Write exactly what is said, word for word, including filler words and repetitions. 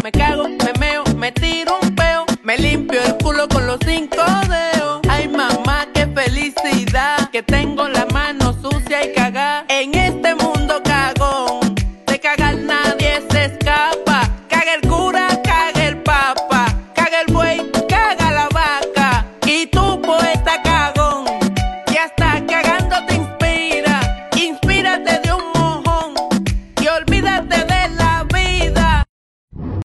Me cago, me meo, me tiro un peo, me limpio el culo con los cinco dedos. Ay mamá, qué felicidad, que tengo la